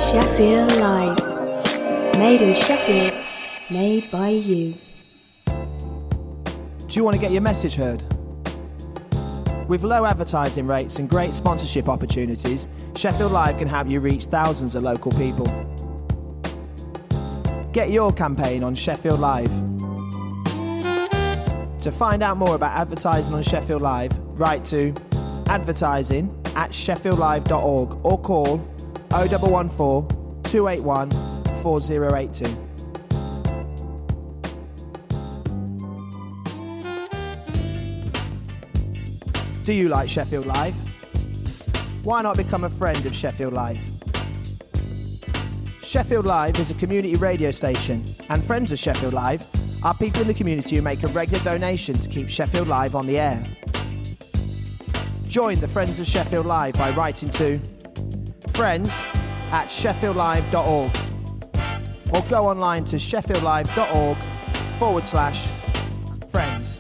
Sheffield Live. Made in Sheffield, made by you. Do you want to get your message heard? With low advertising rates and great sponsorship opportunities, Sheffield Live can help you reach thousands of local people. Get your campaign on Sheffield Live. To find out more about advertising on Sheffield Live, write to advertising@sheffieldlive.org or call 0114 281 4082. Do you like Sheffield Live? Why not become a friend of Sheffield Live? Sheffield Live is a community radio station, and friends of Sheffield Live are people in the community who make a regular donation to keep Sheffield Live on the air. Join the Friends of Sheffield Live by writing to friends@sheffieldlive.org or go online to sheffieldlive.org/friends.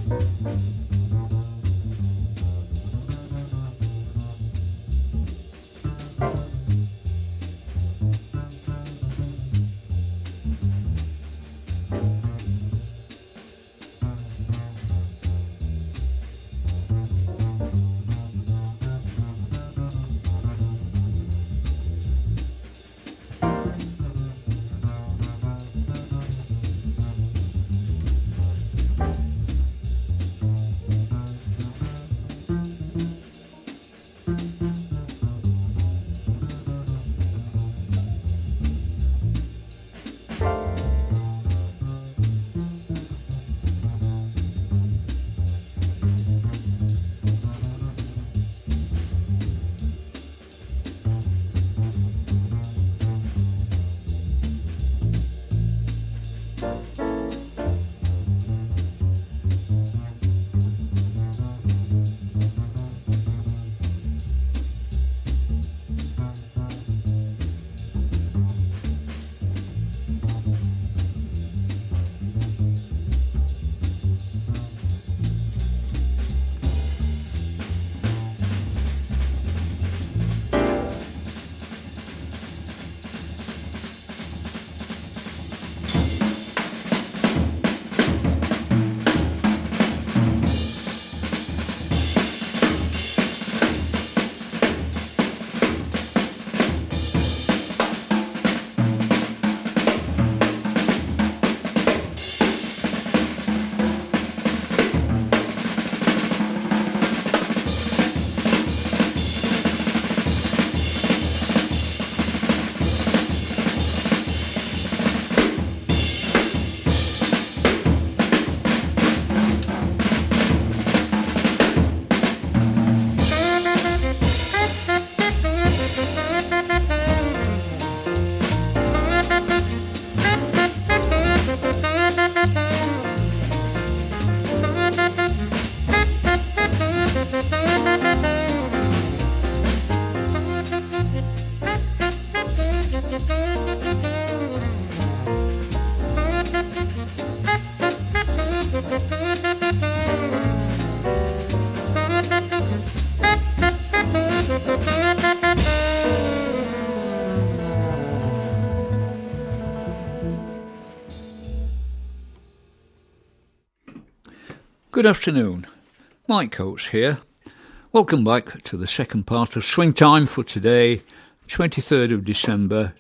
Good afternoon, Mike Coates here. Welcome back to the second part of Swing Time for today, 23rd of December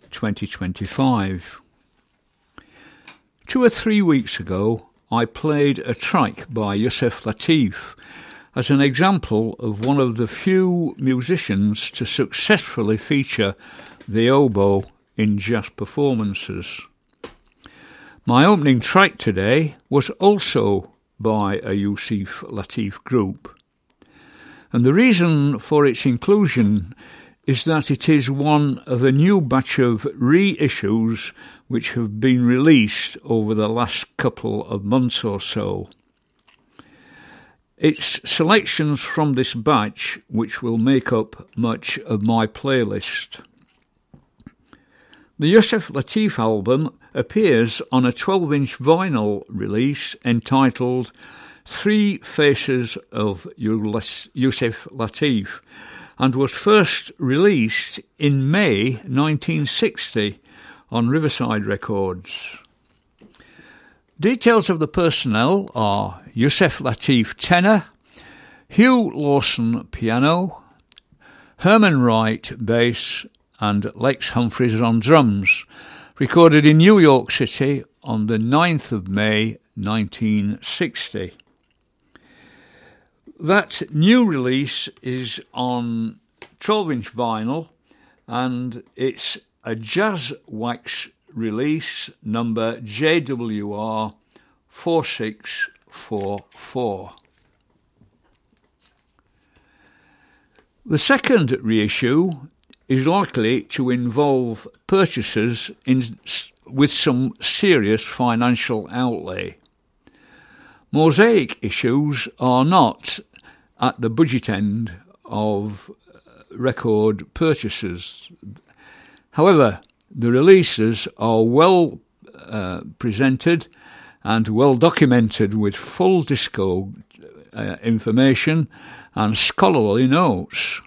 2025. 2 or 3 weeks ago, I played a track by Yusef Lateef as an example of one of the few musicians to successfully feature the oboe in jazz performances. My opening track today was also by a Yusef Lateef group. And the reason for its inclusion is that it is one of a new batch of reissues which have been released over the last couple of months or so. It's selections from this batch which will make up much of my playlist. The Yusef Lateef album appears on a 12-inch vinyl release entitled Three Faces of Yusef Lateef and was first released in May 1960 on Riverside Records. Details of the personnel are Yusef Lateef tenor, Hugh Lawson piano, Herman Wright bass and Lex Humphreys on drums, recorded in New York City on the 9th of May 1960. That new release is on 12-inch vinyl and it's a Jazz Wax release number JWR 4644. The second reissue is likely to involve purchasers with some serious financial outlay. Mosaic issues are not at the budget end of record purchases. However, the releases are well presented and well documented with full disco information and scholarly notes.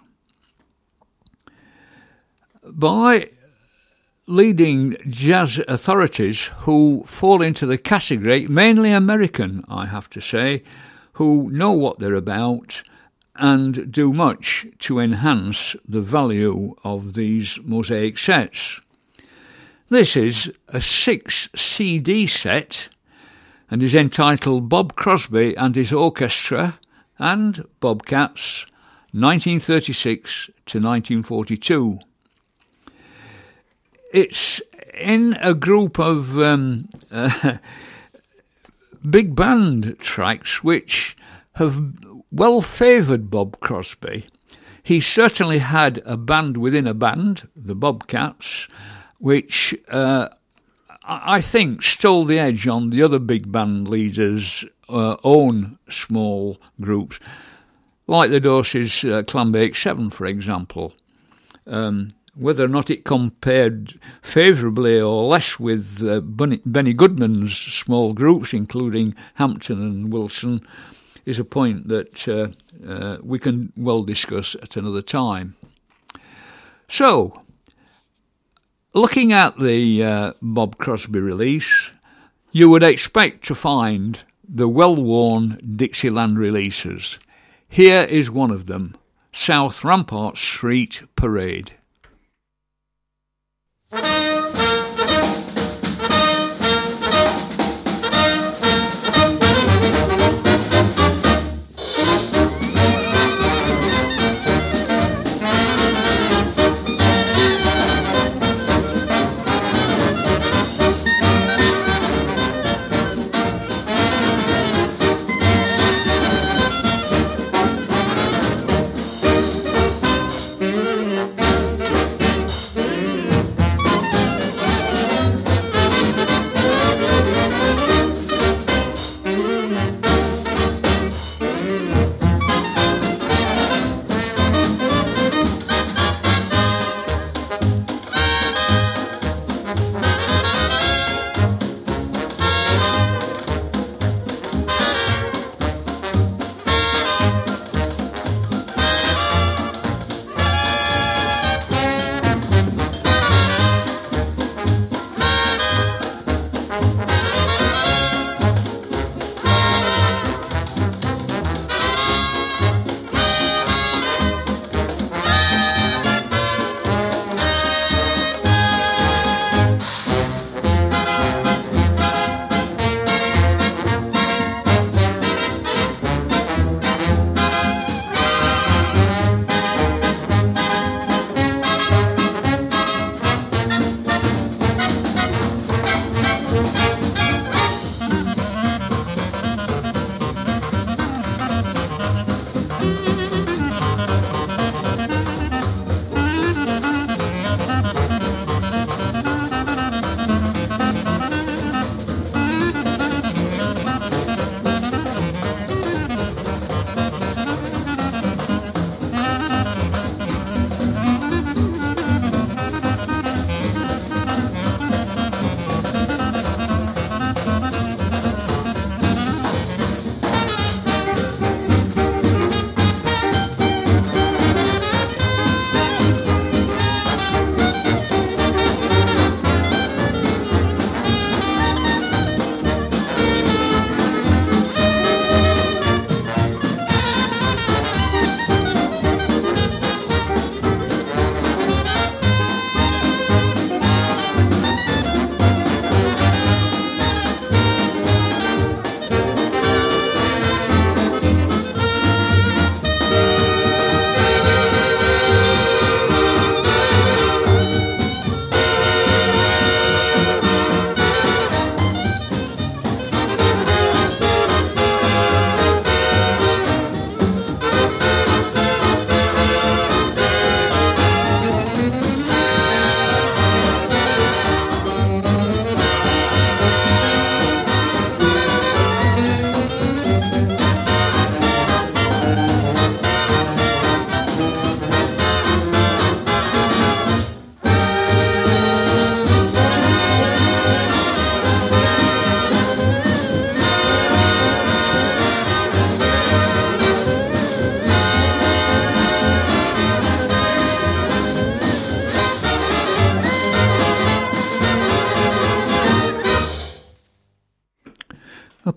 By leading jazz authorities who fall into the category, mainly American, I have to say, who know what they're about and do much to enhance the value of these mosaic sets. This is a 6 CD set and is entitled Bob Crosby and His Orchestra and Bobcats 1936 to 1942. It's in a group of big band tracks which have well favoured Bob Crosby. He certainly had a band within a band, the Bobcats, which I think stole the edge on the other big band leaders' own small groups, like the Dorseys' Clambake 7, for example. Whether or not it compared favourably or less with Benny Goodman's small groups, including Hampton and Wilson, is a point that we can well discuss at another time. So, looking at the Bob Crosby release, you would expect to find the well-worn Dixieland releases. Here is one of them, South Rampart Street Parade.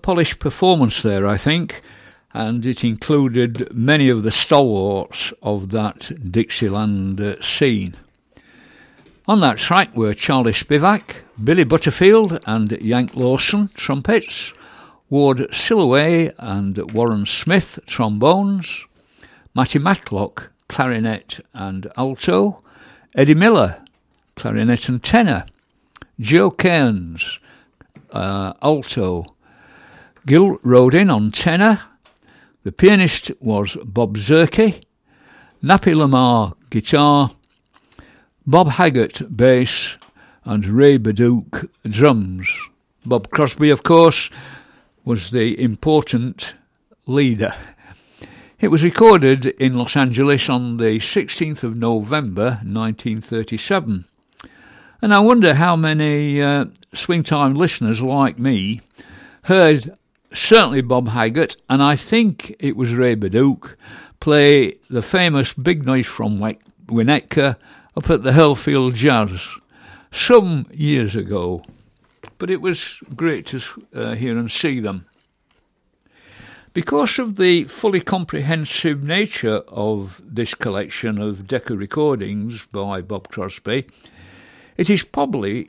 polished performance there, I think, and it included many of the stalwarts of that Dixieland scene. On that track were Charlie Spivak, Billy Butterfield and Yank Lawson, trumpets, Ward Silloway and Warren Smith, trombones, Matty Matlock, clarinet and alto, Eddie Miller, clarinet and tenor, Joe Cairns, alto, Gil Rodin on tenor, the pianist was Bob Zerke, Nappy Lamar, guitar, Bob Haggart, bass, and Ray Baduke, drums. Bob Crosby, of course, was the important leader. It was recorded in Los Angeles on the 16th of November 1937. And I wonder how many Swingtime listeners like me heard certainly Bob Haggart, and I think it was Ray Baduke, play the famous Big Noise from Winnetka up at the Hurlfield Jazz some years ago. But it was great to hear and see them. Because of the fully comprehensive nature of this collection of Decca recordings by Bob Crosby, it is probably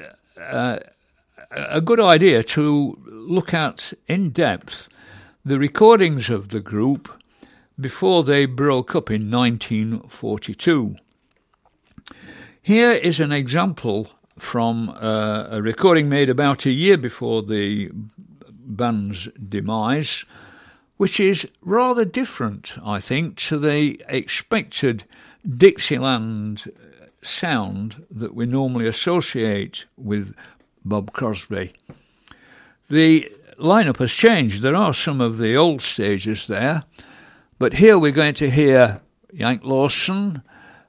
a good idea to look at in depth the recordings of the group before they broke up in 1942. Here is an example from a recording made about a year before the band's demise, which is rather different, I think, to the expected Dixieland sound that we normally associate with Bob Crosby. The lineup has changed. There are some of the old stages there, but here we're going to hear Yank Lawson,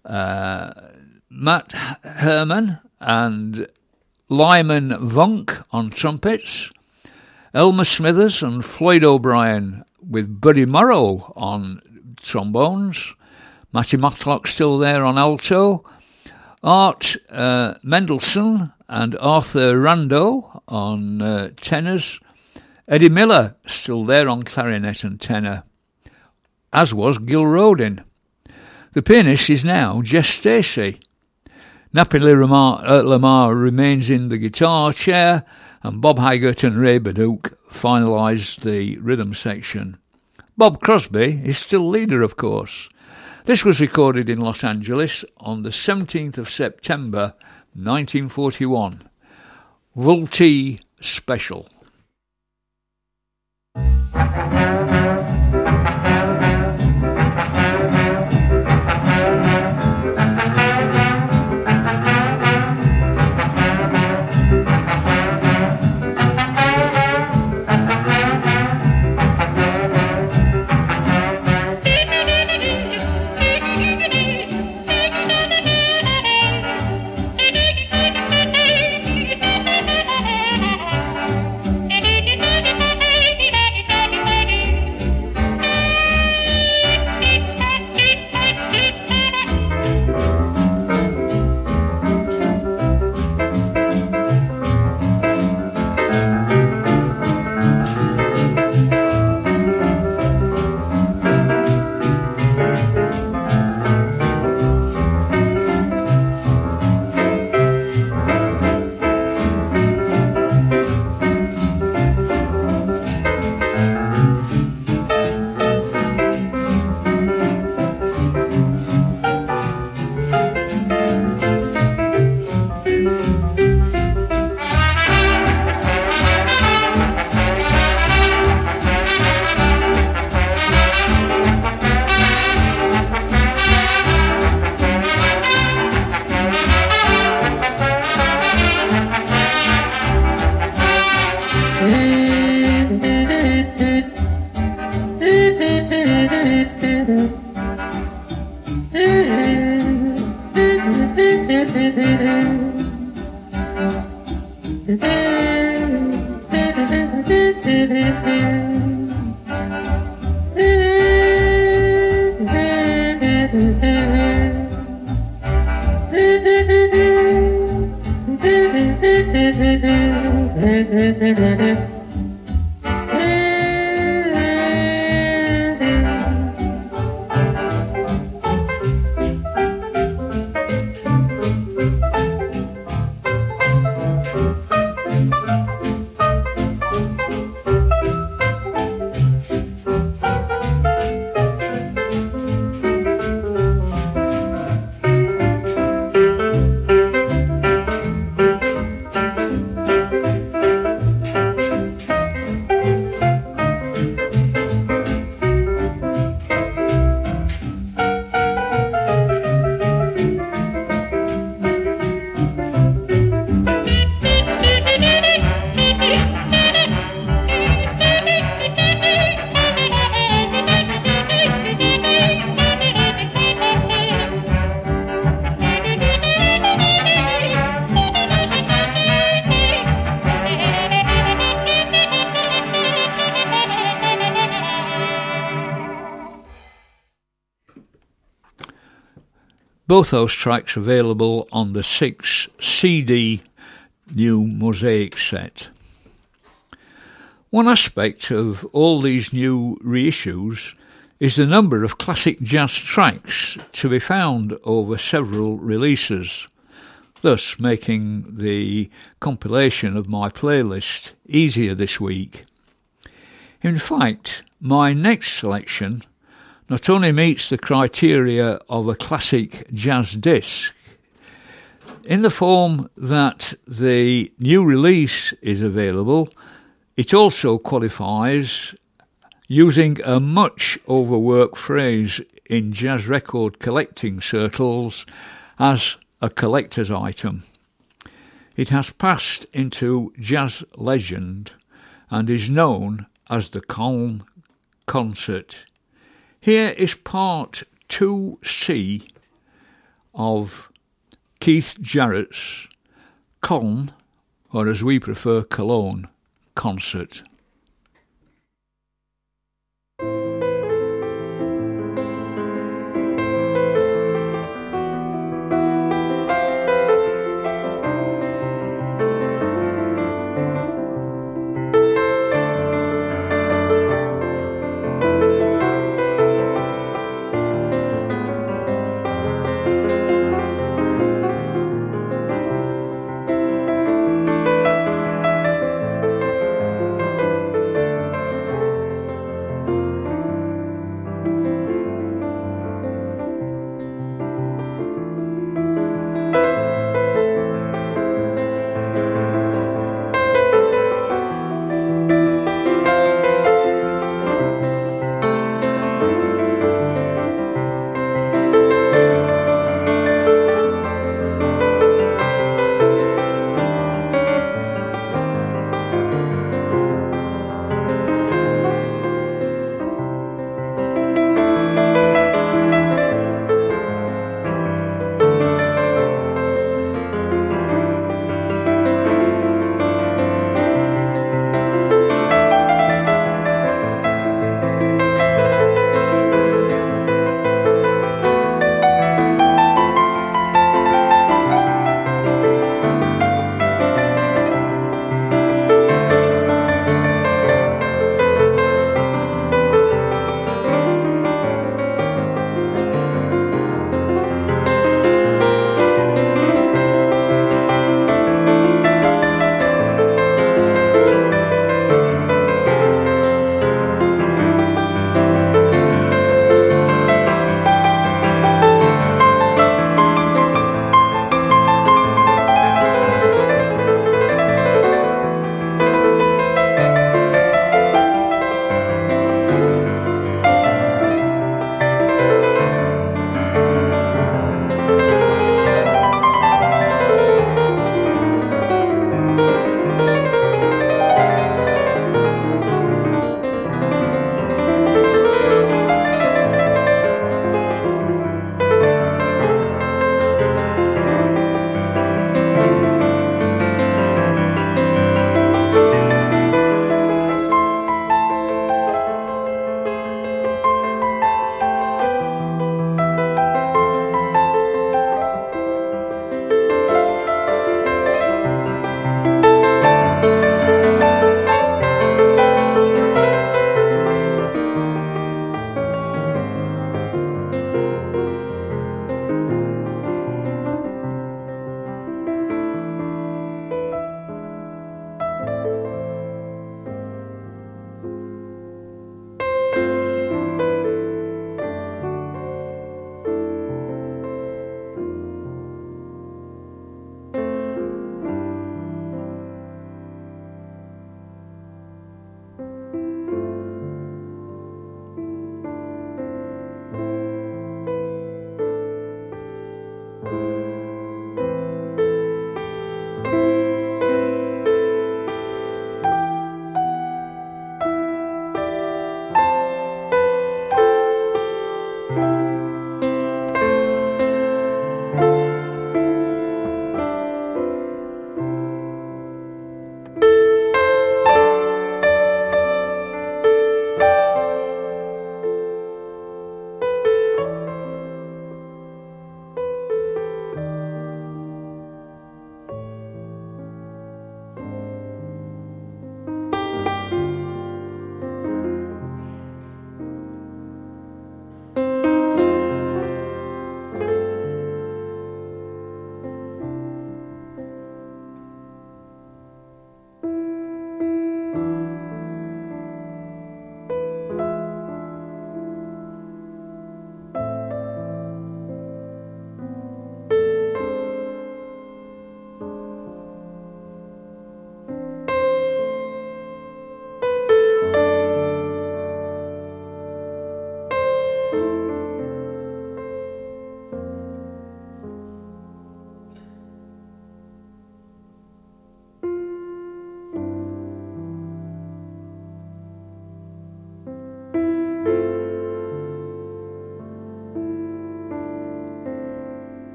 Matt Herman and Lyman Vunk on trumpets, Elmer Smithers and Floyd O'Brien with Buddy Morrow on trombones, Matty Matlock still there on alto, Art Mendelsohn and Arthur Rando on tenors, Eddie Miller still there on clarinet and tenor, as was Gil Rodin. The pianist is now Jess Stacey. Nappy Lamar remains in the guitar chair, and Bob Haggart and Ray Baduke finalised the rhythm section. Bob Crosby is still leader, of course. This was recorded in Los Angeles on the 17th of September 1941. Vultee Special. Both those tracks available on the 6 CD new Mosaic set. One aspect of all these new reissues is the number of classic jazz tracks to be found over several releases, thus making the compilation of my playlist easier this week. In fact, my next selection not only meets the criteria of a classic jazz disc, in the form that the new release is available, it also qualifies, using a much overworked phrase in jazz record collecting circles, as a collector's item. It has passed into jazz legend and is known as the Colm Concert. Here is part 2C of Keith Jarrett's Colm, or as we prefer, Cologne, concert.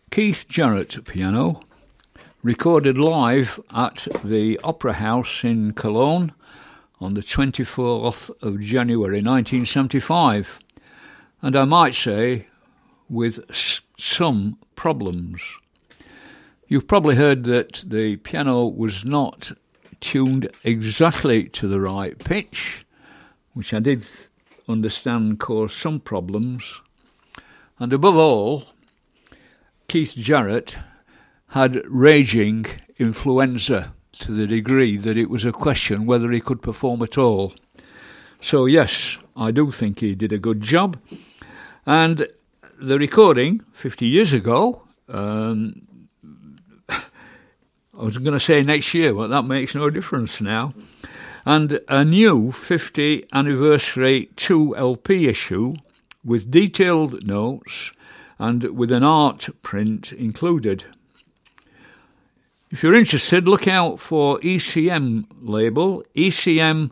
Keith Jarrett piano, recorded live at the Opera House in Cologne on the 24th of January 1975, and I might say with some problems. You've probably heard that the piano was not tuned exactly to the right pitch, which I did understand caused some problems, and above all, Keith Jarrett had raging influenza to the degree that it was a question whether he could perform at all. So yes, I do think he did a good job. And the recording 50 years ago, I was going to say next year, but that makes no difference now. And a new 50 anniversary 2 LP issue with detailed notes and with an art print included. If you're interested, look out for ECM label, ECM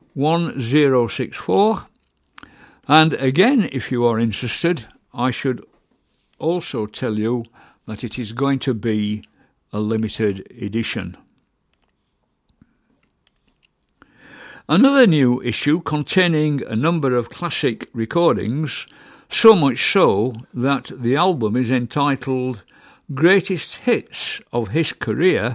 1064. And again, if you are interested, I should also tell you that it is going to be a limited edition. Another new issue containing a number of classic recordings, so much so that the album is entitled Greatest Hits of His Career,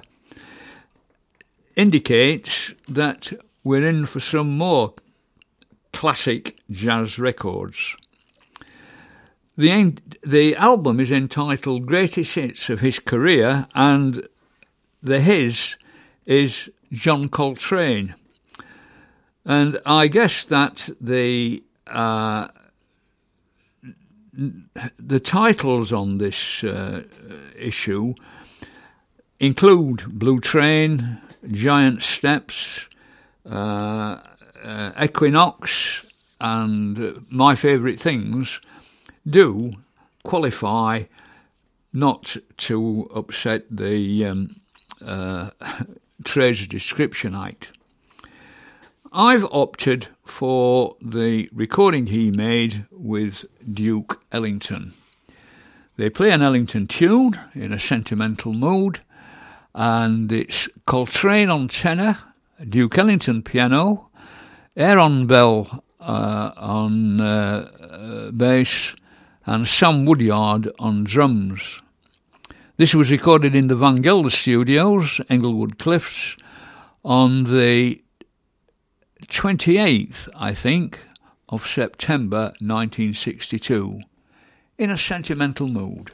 indicates that we're in for some more classic jazz records. The album is entitled Greatest Hits of His Career, and the his is John Coltrane. And I guess that the titles on this issue include Blue Train, Giant Steps, Equinox, and My Favourite Things do qualify not to upset the Trades Description Act. I've opted for the recording he made with Duke Ellington. They play an Ellington tune in a sentimental mood, and it's Coltrane on tenor, Duke Ellington piano, Aaron Bell on bass, and Sam Woodyard on drums. This was recorded in the Van Gelder Studios, Englewood Cliffs, on the 28th, I think, of September 1962, in a sentimental mood.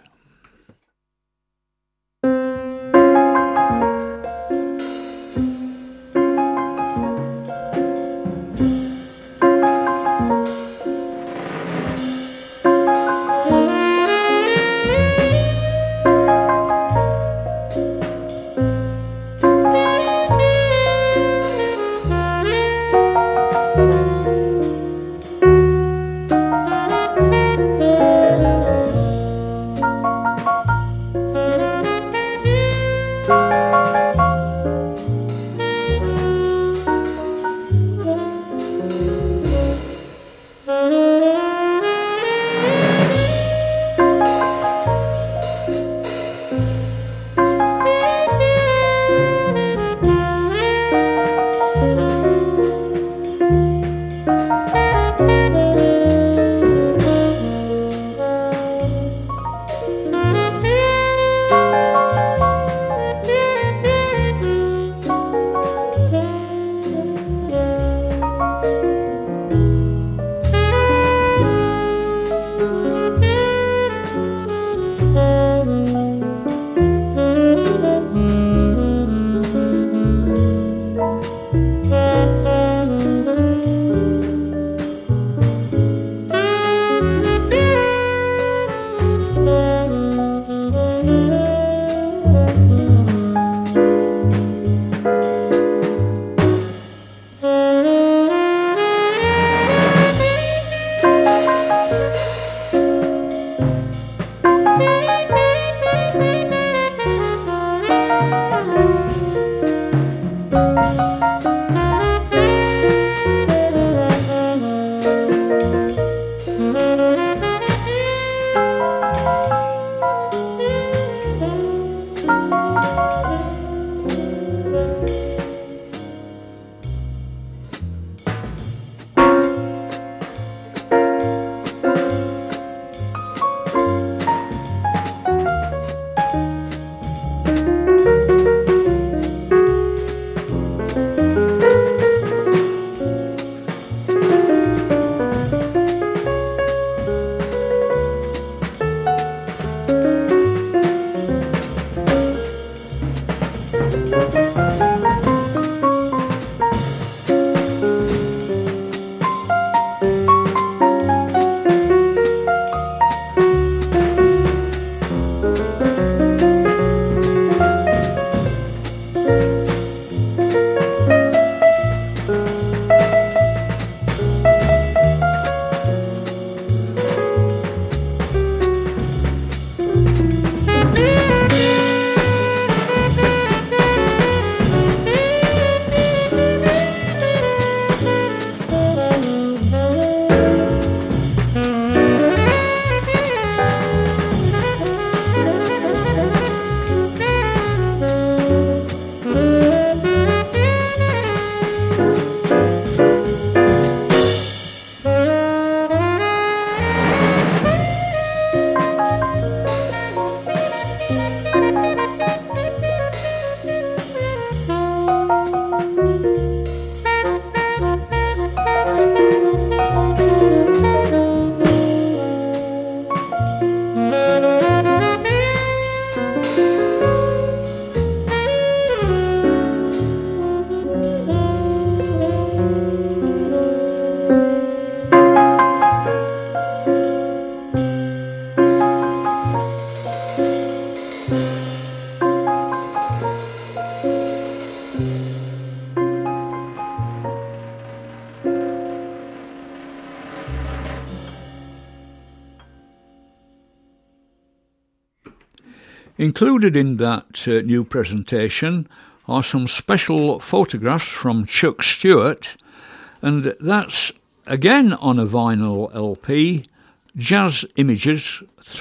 Included in that new presentation are some special photographs from Chuck Stewart, and that's again on a vinyl LP, Jazz Images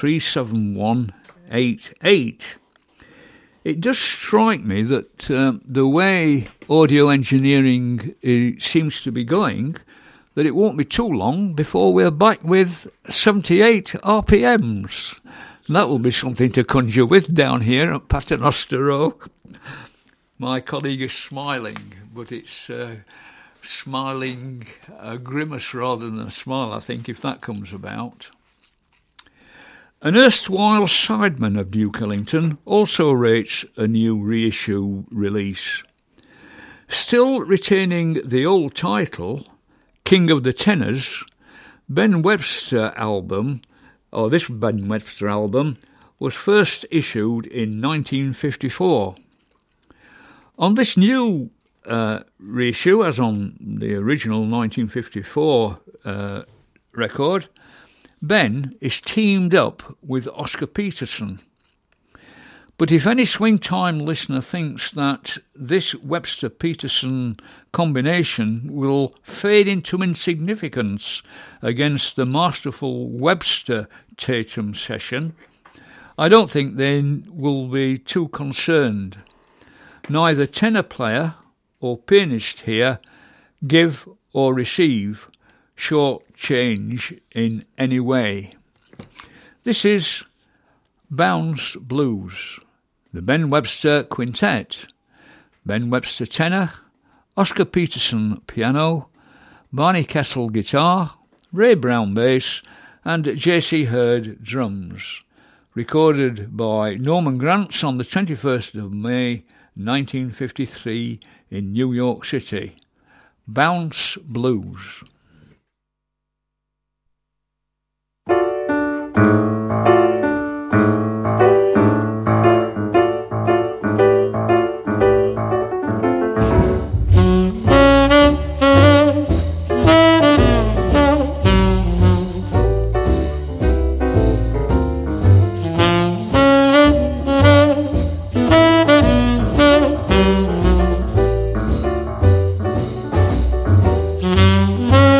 37188. It does strike me that the way audio engineering seems to be going, that it won't be too long before we're back with 78 RPMs. That will be something to conjure with down here at Paternoster Row. My colleague is smiling, but it's smiling a grimace rather than a smile, I think, if that comes about. An erstwhile sideman of Duke Ellington also rates a new reissue release. Still retaining the old title, King of the Tenors, Ben Webster album, or this Ben Webster album, was first issued in 1954. On this new reissue, as on the original 1954 record, Ben is teamed up with Oscar Peterson. But if any swing-time listener thinks that this Webster-Peterson combination will fade into insignificance against the masterful Webster-Tatum session, I don't think they will be too concerned. Neither tenor player or pianist here give or receive short change in any way. This is Bounce Blues, the Ben Webster Quintet, Ben Webster tenor, Oscar Peterson piano, Barney Kessel guitar, Ray Brown bass, and J.C. Hurd drums, recorded by Norman Granz on the 21st of May 1953 in New York City. Bounce Blues. Mm-hmm.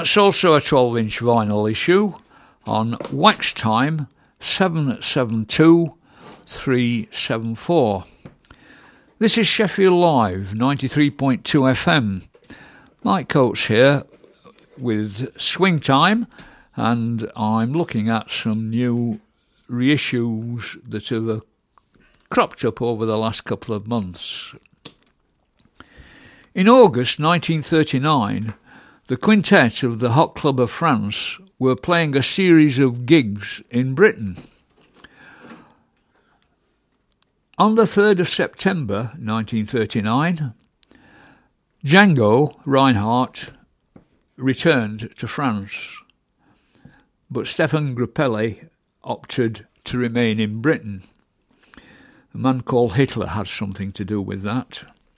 that's also a 12-inch vinyl issue on Wax Time 772374. This is Sheffield Live 93.2 FM. Mike Coates here with Swing Time, and I'm looking at some new reissues that have cropped up over the last couple of months. In August 1939, the quintet of the Hot Club of France were playing a series of gigs in Britain. On the 3rd of September 1939, Django Reinhardt returned to France, but Stefan Grappelli opted to remain in Britain. A man called Hitler had something to do with that.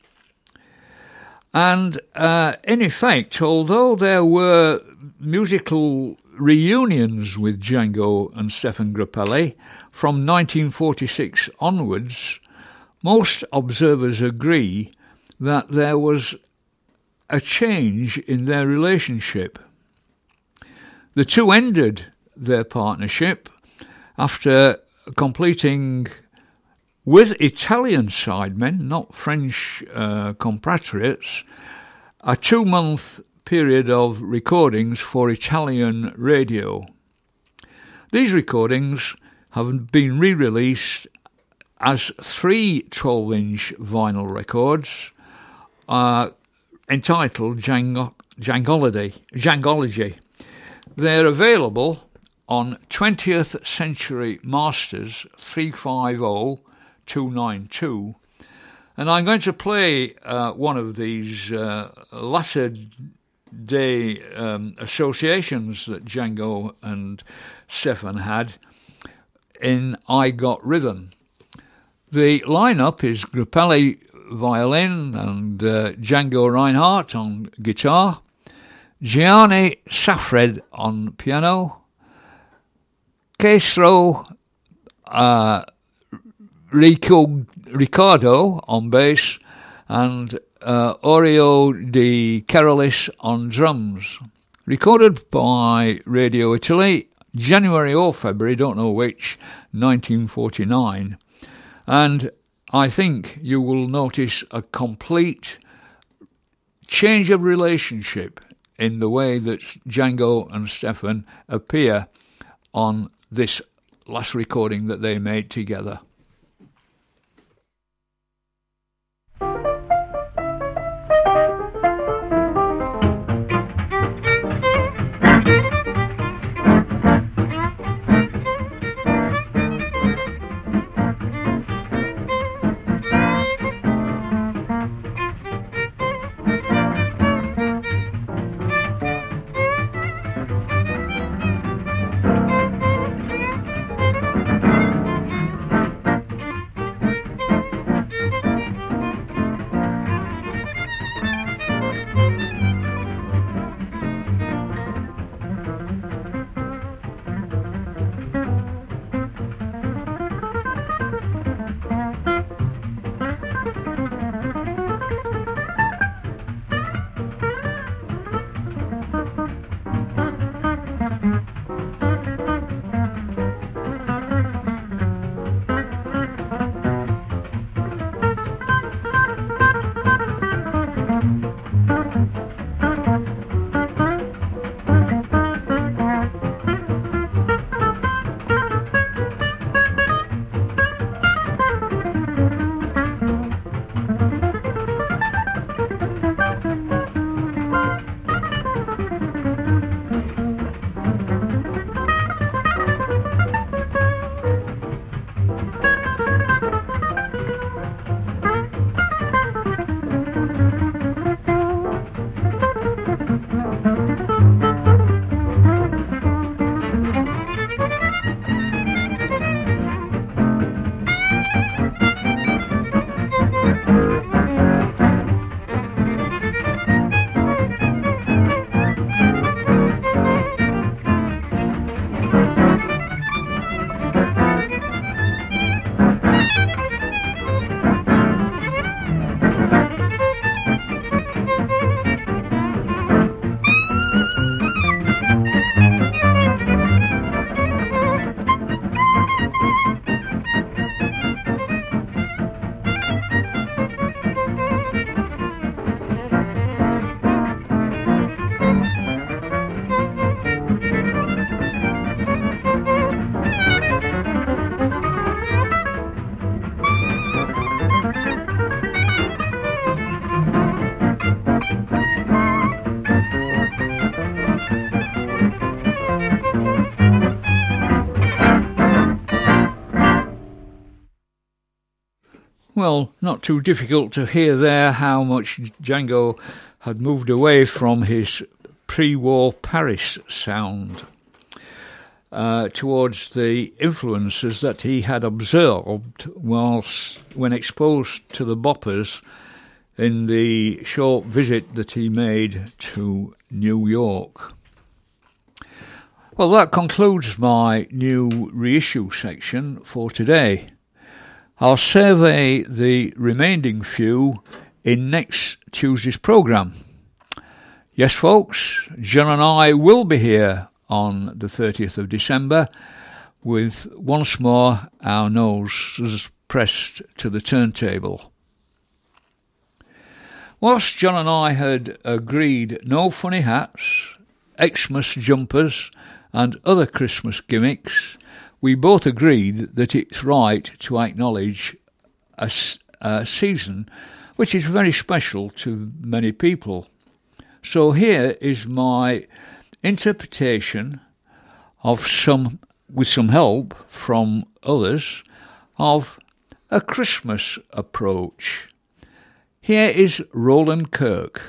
And in effect, although there were musical reunions with Django and Stefan Grappelli from 1946 onwards, most observers agree that there was a change in their relationship. The two ended their partnership after completing, with Italian sidemen, not French compatriots, a 2-month period of recordings for Italian radio. These recordings have been re-released as 3 12-inch vinyl records entitled Djangology. They're available on 20th Century Masters 350292, and I'm going to play one of these latter-day associations that Django and Stefan had in I Got Rhythm. The lineup is Grappelli violin and Django Reinhardt on guitar, Gianni Safred on piano, Castro Ricardo on bass, and Oreo Di Carolis on drums. Recorded by Radio Italy, January or February, don't know which, 1949. And I think you will notice a complete change of relationship in the way that Django and Stefan appear on this last recording that they made together. Well, not too difficult to hear there how much Django had moved away from his pre-war Paris sound towards the influences that he had observed when exposed to the boppers in the short visit that he made to New York. Well, that concludes my new reissue section for today. I'll survey the remaining few in next Tuesday's programme. Yes, folks, John and I will be here on the 30th of December with once more our noses pressed to the turntable. Whilst John and I had agreed no funny hats, Xmas jumpers and other Christmas gimmicks, we both agreed that it's right to acknowledge a season which is very special to many people. So here is my interpretation of with some help from others, of a Christmas approach. Here is Roland Kirk.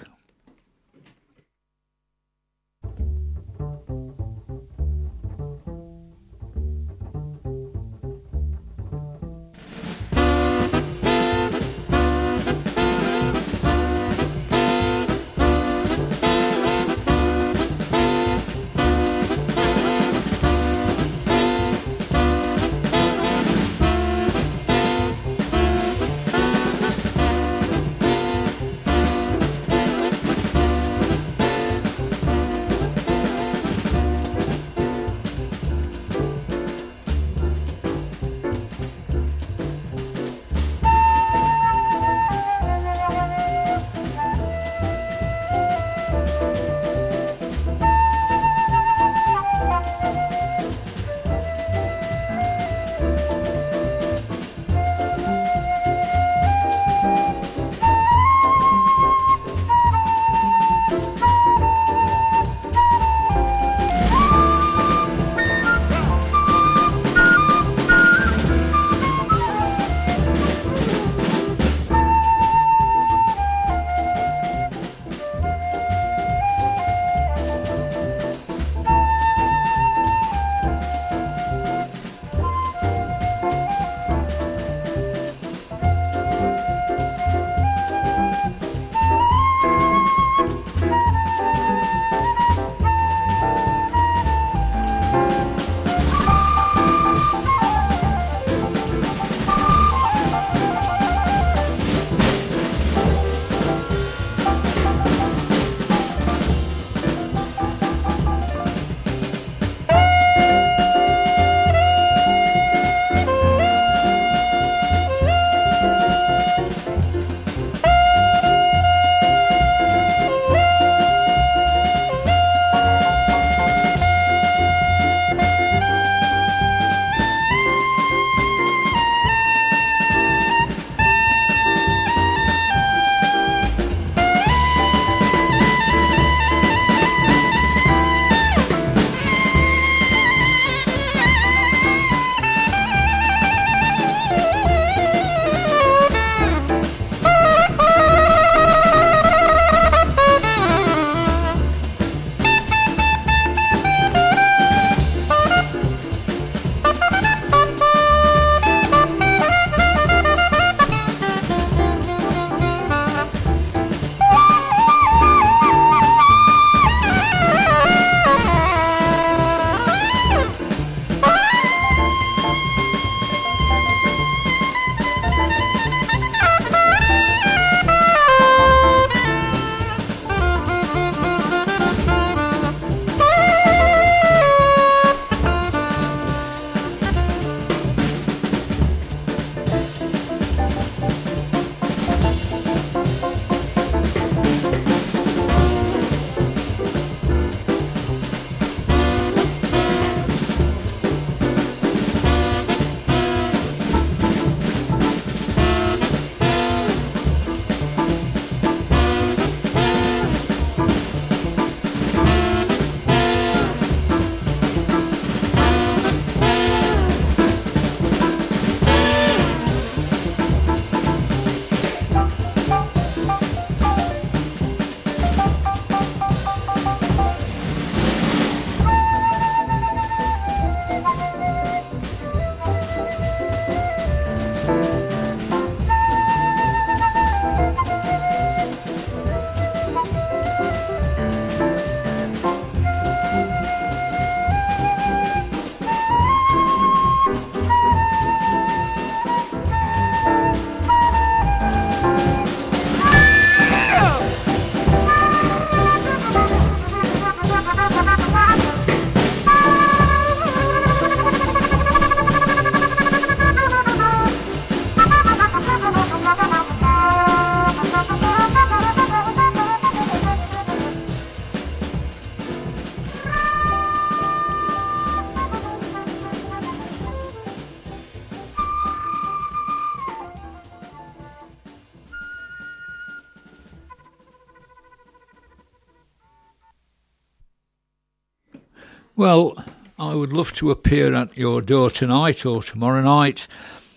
Well, I would love to appear at your door tonight or tomorrow night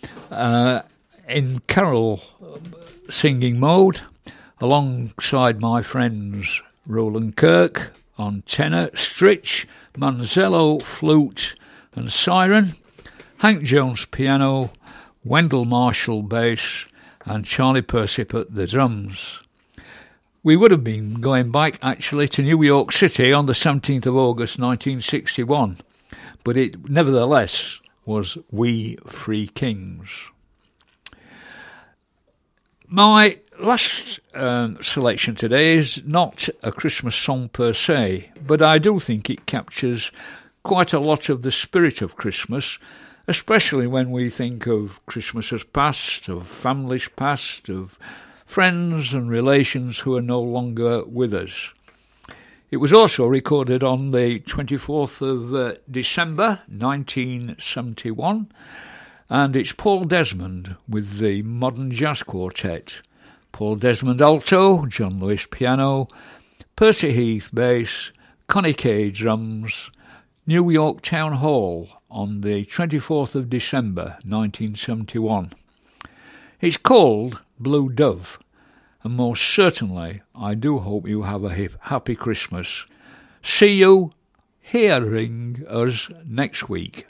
in carol singing mode, alongside my friends Roland Kirk on tenor, Stritch, Manzello, flute and siren, Hank Jones piano, Wendell Marshall bass and Charlie Persip at the drums. We would have been going back actually to New York City on the 17th of August 1961, but it nevertheless was We Three Kings. My last selection today is not a Christmas song per se, but I do think it captures quite a lot of the spirit of Christmas, especially when we think of Christmas as past, of families past, of friends and relations who are no longer with us. It was also recorded on the 24th of December 1971, and it's Paul Desmond with the Modern Jazz Quartet. Paul Desmond alto, John Lewis piano, Percy Heath bass, Connie Kay drums, New York Town Hall on the 24th of December 1971. It's called Blue Dove, and most certainly I do hope you have a happy Christmas. See you hearing us next week.